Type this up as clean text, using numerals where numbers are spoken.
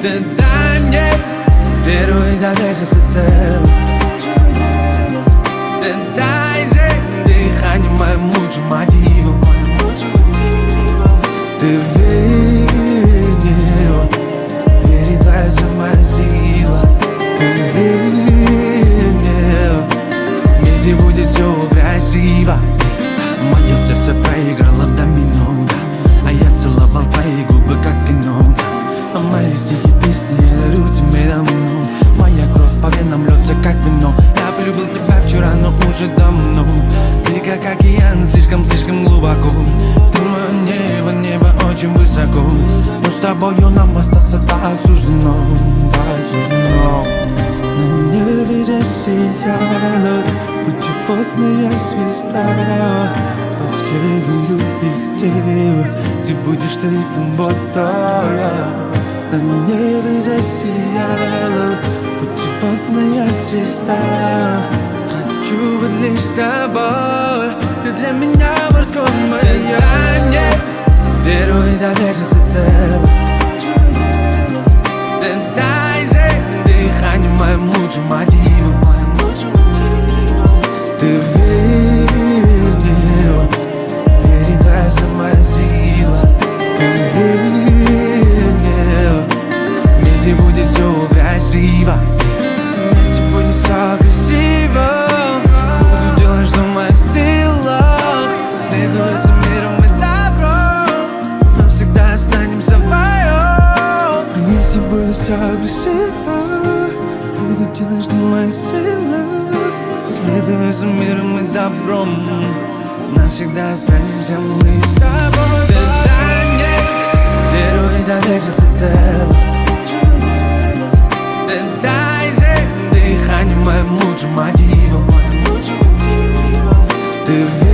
Ты дай мне веру и доверься всецело. Ты дай же дыхание моему мотиву. Ты верь мне, верь, твоя сама сила. Ты верь мне, вместе будет все красиво. Мое сердце проиграло в домино, да, а я целовал твои губы, как кино, да. А мои стихи, песни, я дарю тебе давно. Моя кровь по венам льется, как вино. Я полюбил тебя вчера, но уже давно. Ты как океан, слишком глубоко. Ты мое небо, небо очень высоко. Но с тобою нам остаться так суждено, так суждено. На небе засияла путеводная звезда. Последую везде, ты будешь ты ботая. На небе засияла путеводная звезда. Хочу быть лишь с тобой, ты для меня морской маяк. Дай мне веру и доверься всецело. Ты дай же дыхание моему мотиву. Ты верь мне, верь, твоя сама сила. Ты верь мне, вместе будет все красиво. Вместе будет все красиво. Буду делать, что в моих силах. Следуя за миром и добром, навсегда останемся вдвоем. Вместе будет все красиво. Буду делать, что в моих силах. Следуя за миром и добром, навсегда останемся мы с тобой. Ты дай мне веру и доверься всецело. Ты дай же дыхание моему мотиву. Ты